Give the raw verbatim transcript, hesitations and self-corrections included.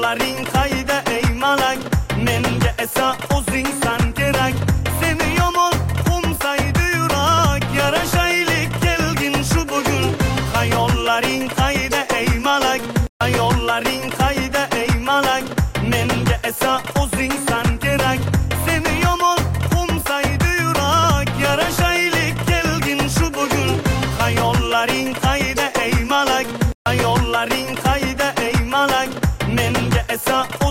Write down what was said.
Hayollaring qayda ey malak, menga esa o'zingsan kerak. Seni yomon qo'msaydi yurak, yarashaylik kelgin shu bugun. Hayollaring qayda ey malak, hayollaring qayda ey malak, menga esa o'zingsan kerak. Seni yomon qo'msaydi yurak, yarashaylik kelgin shu bugun. Hayollaring qayda ey malak, hayollaring qayda ey malak, menga esa